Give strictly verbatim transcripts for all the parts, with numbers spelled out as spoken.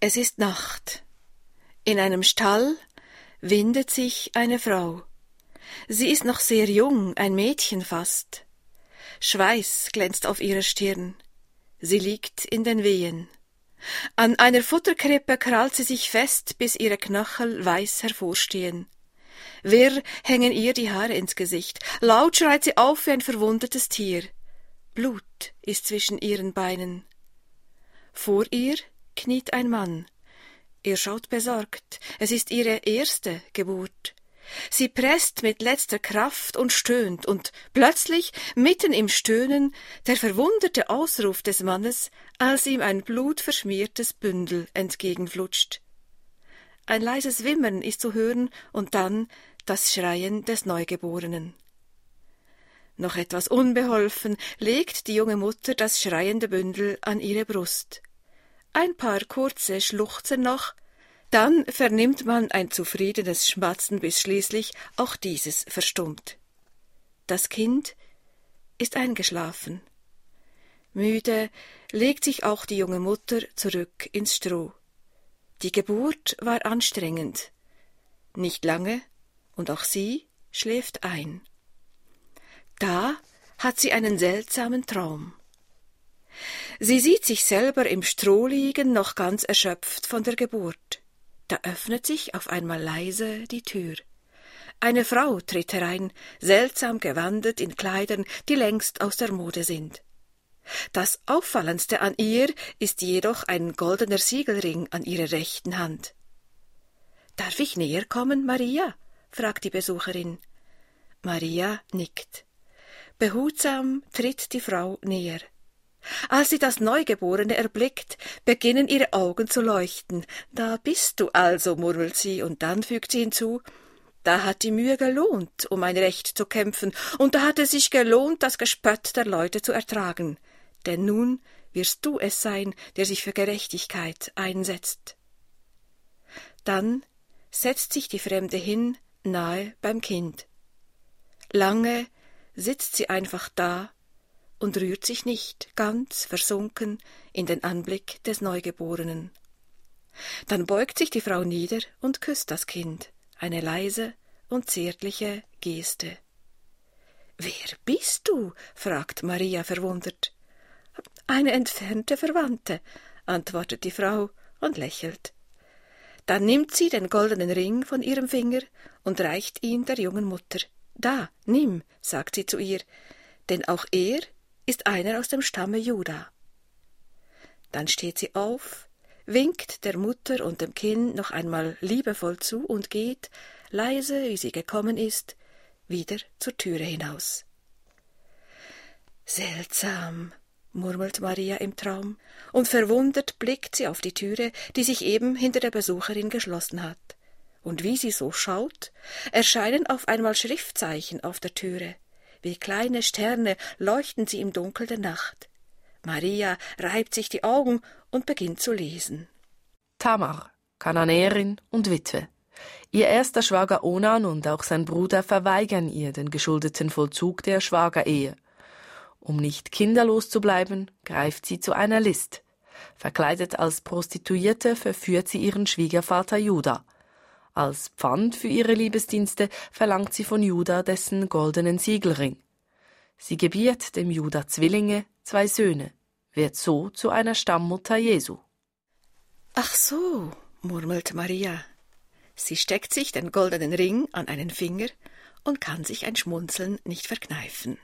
Es ist Nacht. In einem Stall windet sich eine Frau. Sie ist noch sehr jung, ein Mädchen fast. Schweiß glänzt auf ihrer Stirn. Sie liegt in den Wehen. An einer Futterkrippe krallt sie sich fest, bis ihre Knöchel weiß hervorstehen. Wirr hängen ihr die Haare ins Gesicht. Laut schreit sie auf wie ein verwundetes Tier. Blut ist zwischen ihren Beinen. Vor ihr kniet ein Mann. Er schaut besorgt. Es ist ihre erste Geburt. Sie presst mit letzter Kraft und stöhnt, und plötzlich, mitten im Stöhnen, der verwunderte Ausruf des Mannes, als ihm ein blutverschmiertes Bündel entgegenflutscht. Ein leises Wimmern ist zu hören und dann das Schreien des Neugeborenen. Noch etwas unbeholfen legt die junge Mutter das schreiende Bündel an ihre Brust. Ein paar kurze Schluchzen noch, dann vernimmt man ein zufriedenes Schmatzen, bis schließlich auch dieses verstummt. Das Kind ist eingeschlafen. Müde legt sich auch die junge Mutter zurück ins Stroh. Die Geburt war anstrengend. Nicht lange, und auch sie schläft ein. Da hat sie einen seltsamen Traum. Sie sieht sich selber im Stroh liegen, noch ganz erschöpft von der Geburt. Da öffnet sich auf einmal leise die Tür. Eine Frau tritt herein, seltsam gewandet in Kleidern, die längst aus der Mode sind. Das Auffallendste an ihr ist jedoch ein goldener Siegelring an ihrer rechten Hand. »Darf ich näher kommen, Maria?« fragt die Besucherin. Maria nickt. Behutsam tritt die Frau näher. Als sie das Neugeborene erblickt, beginnen ihre Augen zu leuchten. »Da bist du also«, murmelt sie, und dann fügt sie hinzu, »da hat die Mühe gelohnt, um ein Recht zu kämpfen, und da hat es sich gelohnt, das Gespött der Leute zu ertragen. Denn nun wirst du es sein, der sich für Gerechtigkeit einsetzt.« Dann setzt sich die Fremde hin, nahe beim Kind. Lange sitzt sie einfach da und rührt sich nicht, ganz versunken in den Anblick des Neugeborenen. Dann beugt sich die Frau nieder und küsst das Kind, eine leise und zärtliche Geste. »Wer bist du?« fragt Maria verwundert. »Eine entfernte Verwandte«, antwortet die Frau und lächelt. Dann nimmt sie den goldenen Ring von ihrem Finger und reicht ihn der jungen Mutter. »Da, nimm«, sagt sie zu ihr, »denn auch er ist einer aus dem Stamme Juda.« Dann steht sie auf, winkt der Mutter und dem Kind noch einmal liebevoll zu und geht, leise wie sie gekommen ist, wieder zur Türe hinaus. »Seltsam«, murmelt Maria im Traum, und verwundert blickt sie auf die Türe, die sich eben hinter der Besucherin geschlossen hat. Und wie sie so schaut, erscheinen auf einmal Schriftzeichen auf der Türe. Wie kleine Sterne leuchten sie im Dunkel der Nacht. Maria reibt sich die Augen und beginnt zu lesen. Tamar, Kananäerin und Witwe. Ihr erster Schwager Onan und auch sein Bruder verweigern ihr den geschuldeten Vollzug der Schwagerehe. Um nicht kinderlos zu bleiben, greift sie zu einer List. Verkleidet als Prostituierte verführt sie ihren Schwiegervater Juda. Als Pfand für ihre Liebesdienste verlangt sie von Juda dessen goldenen Siegelring. Sie gebiert dem Juda Zwillinge, zwei Söhne, wird so zu einer Stammmutter Jesu. »Ach so«, murmelt Maria. Sie steckt sich den goldenen Ring an einen Finger und kann sich ein Schmunzeln nicht verkneifen.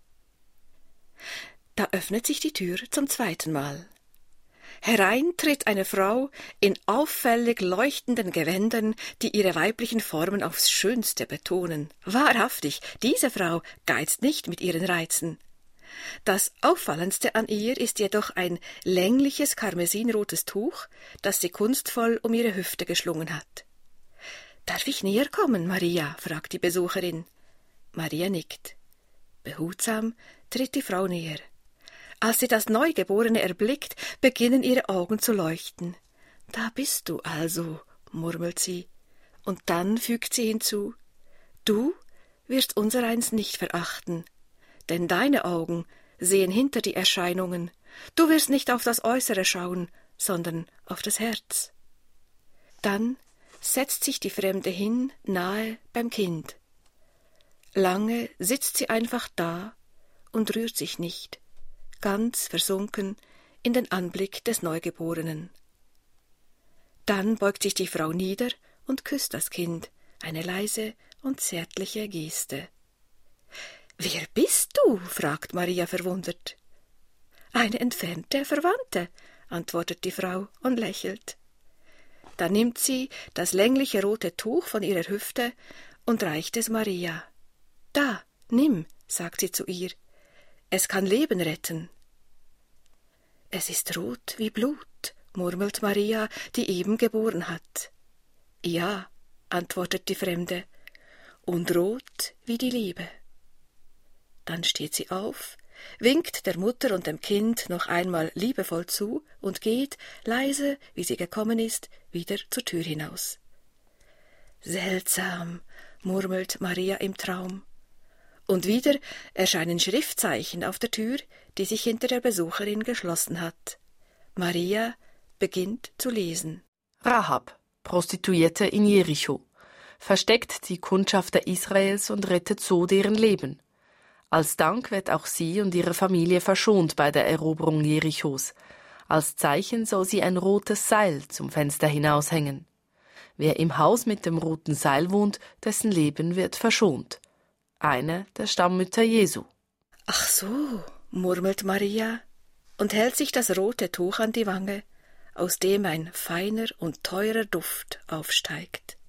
Da öffnet sich die Tür zum zweiten Mal. Herein tritt eine Frau in auffällig leuchtenden Gewändern, die ihre weiblichen Formen aufs Schönste betonen. Wahrhaftig, diese Frau geizt nicht mit ihren Reizen. Das Auffallendste an ihr ist jedoch ein längliches karmesinrotes Tuch, das sie kunstvoll um ihre Hüfte geschlungen hat. »Darf ich näher kommen, Maria?« fragt die Besucherin. Maria nickt. Behutsam tritt die Frau näher. Als sie das Neugeborene erblickt, beginnen ihre Augen zu leuchten. »Da bist du also«, murmelt sie, und dann fügt sie hinzu, »Du wirst unsereins nicht verachten, denn deine Augen sehen hinter die Erscheinungen. Du wirst nicht auf das Äußere schauen, sondern auf das Herz. Dann setzt sich die Fremde hin, nahe beim Kind. Lange sitzt sie einfach da und rührt sich nicht, ganz versunken in den Anblick des Neugeborenen. Dann beugt sich die Frau nieder und küsst das Kind, eine leise und zärtliche Geste. »Wer bist du?« fragt Maria verwundert. »Eine entfernte Verwandte«, antwortet die Frau und lächelt. Dann nimmt sie das längliche rote Tuch von ihrer Hüfte und reicht es Maria. »Da, nimm«, sagt sie zu ihr, »es kann Leben retten.« »Es ist rot wie Blut«, murmelt Maria, die eben geboren hat. »Ja«, antwortet die Fremde, »und rot wie die Liebe.« Dann steht sie auf, winkt der Mutter und dem Kind noch einmal liebevoll zu und geht, leise, wie sie gekommen ist, wieder zur Tür hinaus. »Seltsam«, murmelt Maria im Traum. Und wieder erscheinen Schriftzeichen auf der Tür, die sich hinter der Besucherin geschlossen hat. Maria beginnt zu lesen. Rahab, Prostituierte in Jericho, versteckt die Kundschafter Israels und rettet so deren Leben. Als Dank wird auch sie und ihre Familie verschont bei der Eroberung Jerichos. Als Zeichen soll sie ein rotes Seil zum Fenster hinaushängen. Wer im Haus mit dem roten Seil wohnt, dessen Leben wird verschont. Eine der Stammmütter Jesu. »Ach so«, murmelt Maria und hält sich das rote Tuch an die Wange, aus dem ein feiner und teurer Duft aufsteigt.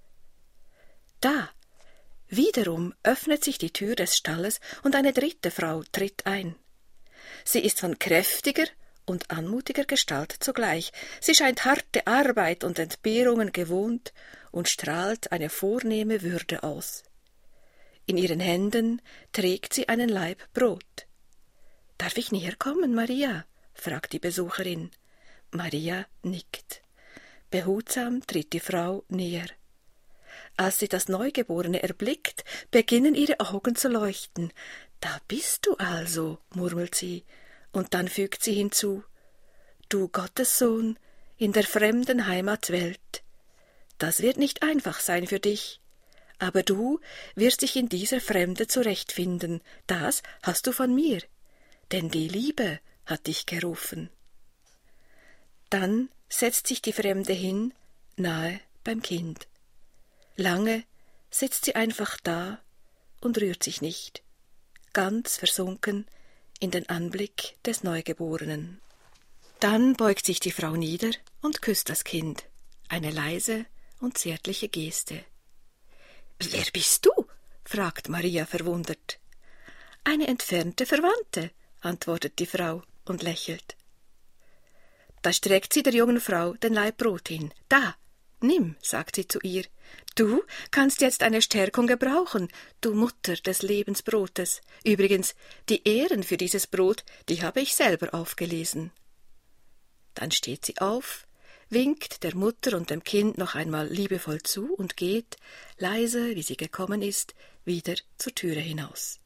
Da, wiederum öffnet sich die Tür des Stalles und eine dritte Frau tritt ein. Sie ist von kräftiger und anmutiger Gestalt zugleich. Sie scheint harte Arbeit und Entbehrungen gewohnt und strahlt eine vornehme Würde aus. In ihren Händen trägt sie einen Laib Brot. »Darf ich näher kommen, Maria?« fragt die Besucherin. Maria nickt. Behutsam tritt die Frau näher. Als sie das Neugeborene erblickt, beginnen ihre Augen zu leuchten. »Da bist du also«, murmelt sie, und dann fügt sie hinzu, »du Gottessohn in der fremden Heimatwelt. Das wird nicht einfach sein für dich. Aber du wirst dich in dieser Fremde zurechtfinden, das hast du von mir, denn die Liebe hat dich gerufen.« Dann setzt sich die Fremde hin, nahe beim Kind. Lange sitzt sie einfach da und rührt sich nicht, ganz versunken in den Anblick des Neugeborenen. Dann beugt sich die Frau nieder und küsst das Kind, eine leise und zärtliche Geste. »Wer bist du?« fragt Maria verwundert. »Eine entfernte Verwandte«, antwortet die Frau und lächelt. Da streckt sie der jungen Frau den Laib Brot hin. »Da, nimm«, sagt sie zu ihr, »du kannst jetzt eine Stärkung gebrauchen, du Mutter des Lebensbrotes. Übrigens, die Ehren für dieses Brot, die habe ich selber aufgelesen.« Dann steht sie auf, winkt der Mutter und dem Kind noch einmal liebevoll zu und geht, leise, wie sie gekommen ist, wieder zur Türe hinaus.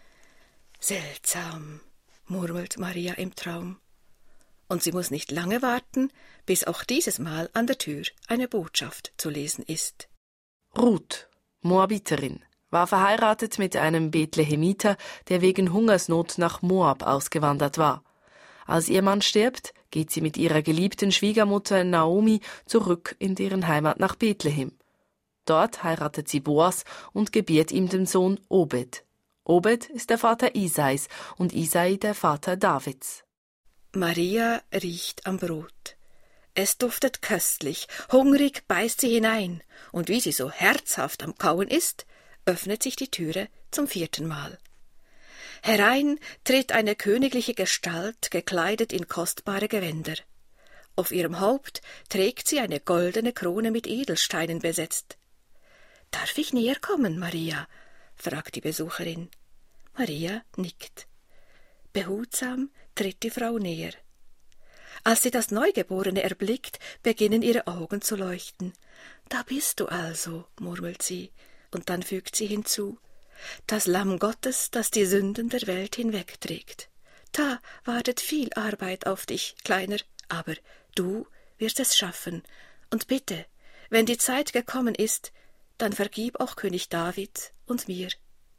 »Seltsam«, murmelt Maria im Traum. Und sie muss nicht lange warten, bis auch dieses Mal an der Tür eine Botschaft zu lesen ist. Ruth, Moabiterin, war verheiratet mit einem Bethlehemiter, der wegen Hungersnot nach Moab ausgewandert war. Als ihr Mann stirbt, geht sie mit ihrer geliebten Schwiegermutter Naomi zurück in deren Heimat nach Bethlehem. Dort heiratet sie Boas und gebiert ihm den Sohn Obed. Obed ist der Vater Isais und Isai der Vater Davids. Maria riecht am Brot. Es duftet köstlich, hungrig beißt sie hinein, und wie sie so herzhaft am Kauen ist, öffnet sich die Türe zum vierten Mal. Herein tritt eine königliche Gestalt, gekleidet in kostbare Gewänder. Auf ihrem Haupt trägt sie eine goldene Krone mit Edelsteinen besetzt. »Darf ich näher kommen, Maria?« fragt die Besucherin. Maria nickt. Behutsam tritt die Frau näher. Als sie das Neugeborene erblickt, beginnen ihre Augen zu leuchten. »Da bist du also«, murmelt sie, und dann fügt sie hinzu, »das Lamm Gottes, das die Sünden der Welt hinwegträgt. Da wartet viel Arbeit auf dich, Kleiner, aber Du wirst es schaffen, und bitte, wenn die Zeit gekommen ist, dann vergib auch König David und mir.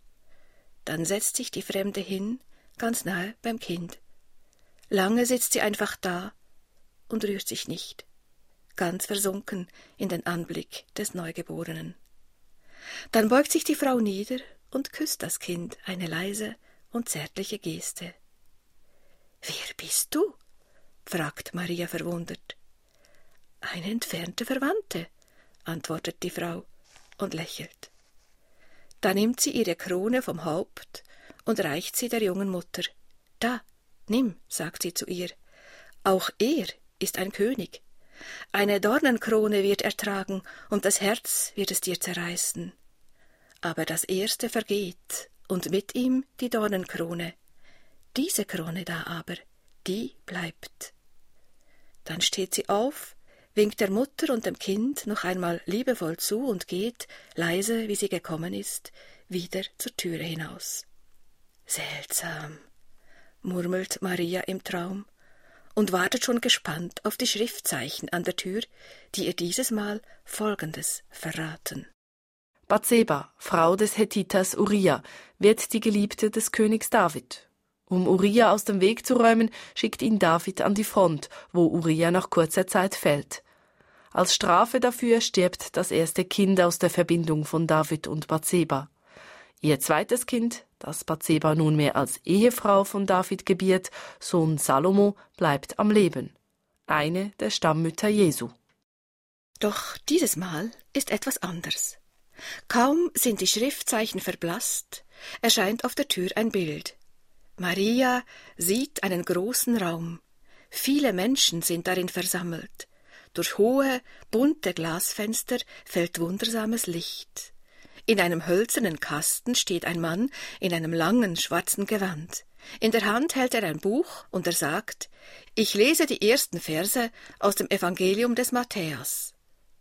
Dann setzt sich die Fremde hin, ganz nahe beim Kind. Lange sitzt sie einfach da und rührt sich nicht, ganz versunken in den Anblick des Neugeborenen. Dann beugt sich die Frau nieder und küsst das Kind, eine leise und zärtliche Geste. »Wer bist du?« fragt Maria verwundert. »Eine entfernte Verwandte«, antwortet die Frau und lächelt. Da nimmt sie ihre Krone vom Haupt und reicht sie der jungen Mutter. »Da, nimm«, sagt sie zu ihr, »auch er ist ein König. Eine Dornenkrone wird er tragen, und das Herz wird es dir zerreißen. Aber das Erste vergeht, und mit ihm die Dornenkrone. Diese Krone da aber, die bleibt.« Dann steht sie auf, winkt der Mutter und dem Kind noch einmal liebevoll zu und geht, leise wie sie gekommen ist, wieder zur Türe hinaus. »Seltsam«, murmelt Maria im Traum und wartet schon gespannt auf die Schriftzeichen an der Tür, die ihr dieses Mal Folgendes verraten. Bathseba, Frau des Hethiters Uria, wird die Geliebte des Königs David. Um Uria aus dem Weg zu räumen, schickt ihn David an die Front, wo Uria nach kurzer Zeit fällt. Als Strafe dafür stirbt das erste Kind aus der Verbindung von David und Bathseba. Ihr zweites Kind, das Bathseba nunmehr als Ehefrau von David gebiert, Sohn Salomo, bleibt am Leben. Eine der Stammmütter Jesu. Doch dieses Mal ist etwas anders. Kaum sind die Schriftzeichen verblasst, erscheint auf der Tür ein Bild. Maria sieht einen großen Raum. Viele Menschen sind darin versammelt. Durch hohe, bunte Glasfenster fällt wundersames Licht. In einem hölzernen Kasten steht ein Mann in einem langen, schwarzen Gewand. In der Hand hält er ein Buch und er sagt, »Ich lese die ersten Verse aus dem Evangelium des Matthäus.«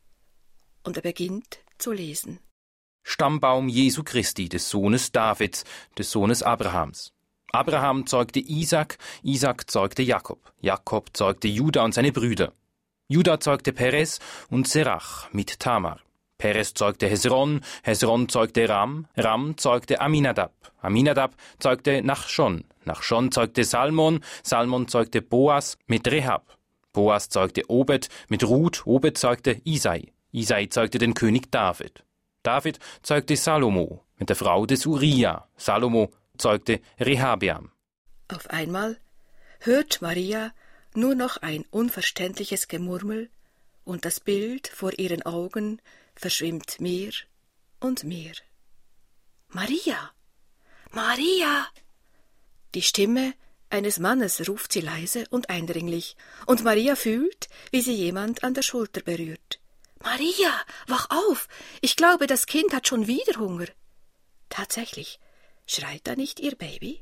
Und er beginnt zu lesen. Stammbaum Jesu Christi, des Sohnes Davids, des Sohnes Abrahams. Abraham zeugte Isaak, Isaak zeugte Jakob, Jakob zeugte Juda und seine Brüder. Juda zeugte Perez und Serach mit Tamar. Perez zeugte Hesron, Hesron zeugte Ram, Ram zeugte Aminadab, Aminadab zeugte Nachschon, Nachschon zeugte Salmon, Salmon zeugte Boas mit Rehab. Boas zeugte Obed mit Ruth, Obed zeugte Isai, Isai zeugte den König David. David zeugte Salomo mit der Frau des Uria, Salomo zeugte Rehabeam. Auf einmal hört Maria nur noch ein unverständliches Gemurmel und das Bild vor ihren Augen verschwimmt mehr und mehr. »Maria! Maria!« Die Stimme eines Mannes ruft sie leise und eindringlich, und Maria fühlt, wie sie jemand an der Schulter berührt. »Maria, wach auf! Ich glaube, das Kind hat schon wieder Hunger.« Tatsächlich, schreit da nicht ihr Baby?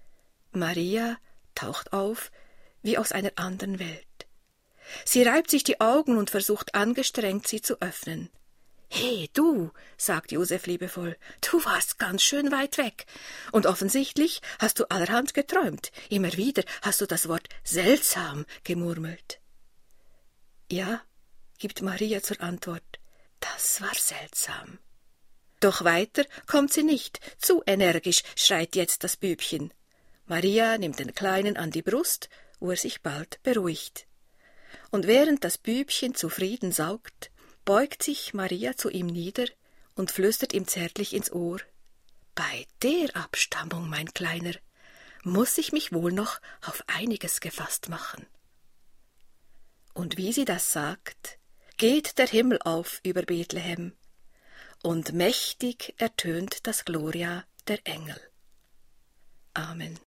Maria taucht auf wie aus einer anderen Welt. Sie reibt sich die Augen und versucht angestrengt, sie zu öffnen. »Hey, du«, sagt Josef liebevoll, »du warst ganz schön weit weg. Und offensichtlich hast du allerhand geträumt. Immer wieder hast du das Wort seltsam gemurmelt.« »Ja«, gibt Maria zur Antwort, »das war seltsam.« Doch weiter kommt sie nicht. Zu energisch schreit jetzt das Bübchen. Maria nimmt den Kleinen an die Brust, wo er sich bald beruhigt. Und während das Bübchen zufrieden saugt, beugt sich Maria zu ihm nieder und flüstert ihm zärtlich ins Ohr. »Bei der Abstammung, mein Kleiner, muss ich mich wohl noch auf einiges gefasst machen.« Und wie sie das sagt, geht der Himmel auf über Bethlehem, und mächtig ertönt das Gloria der Engel. Amen.